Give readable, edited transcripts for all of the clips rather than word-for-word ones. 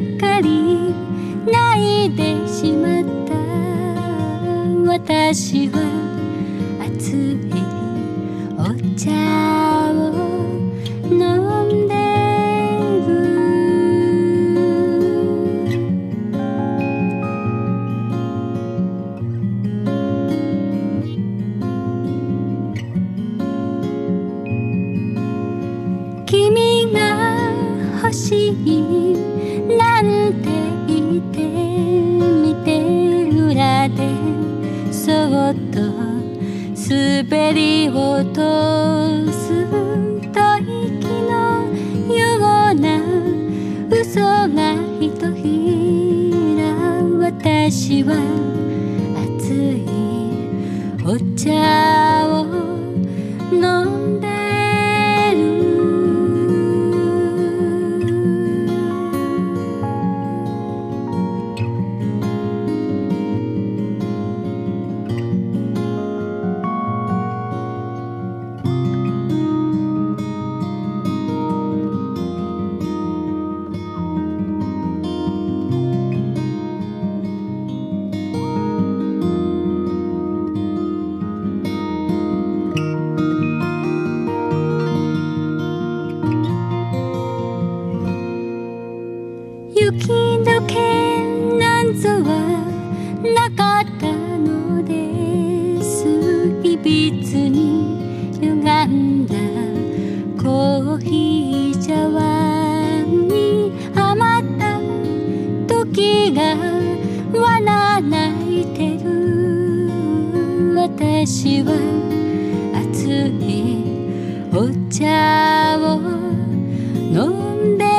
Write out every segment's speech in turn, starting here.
かり泣いてしまった。私は熱いお茶を飲んで君が欲しいなんて言ってみて、裏でそっと滑り落とす吐息のような嘘がひとひら。私は熱いお茶を飲んで雪解けなんぞはなかったのです。いびつに歪んだコーヒー茶碗に余った時が罠泣いてる。私は熱いお茶を飲んで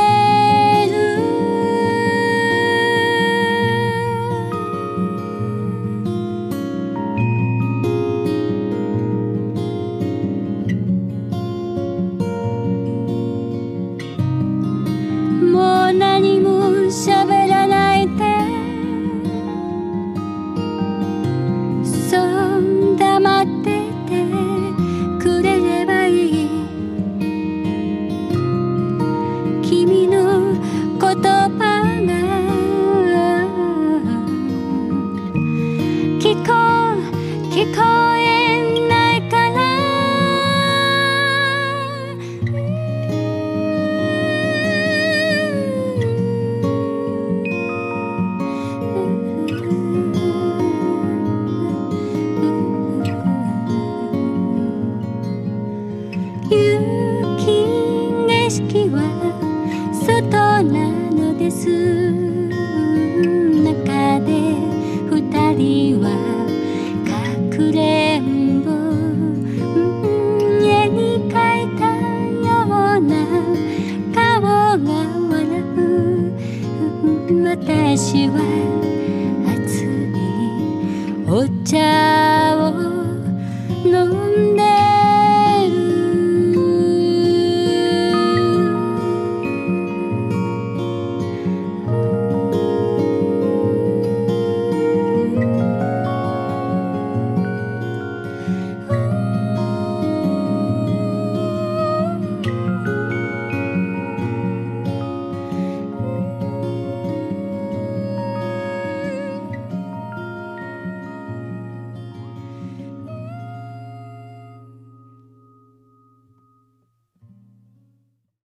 何も喋らないで、そう黙っててくれればいい。君の言葉が聞こえないから雪景色は外なのです。中で二人はかくれんぼ。絵に描いたような顔が笑う。私は熱いお茶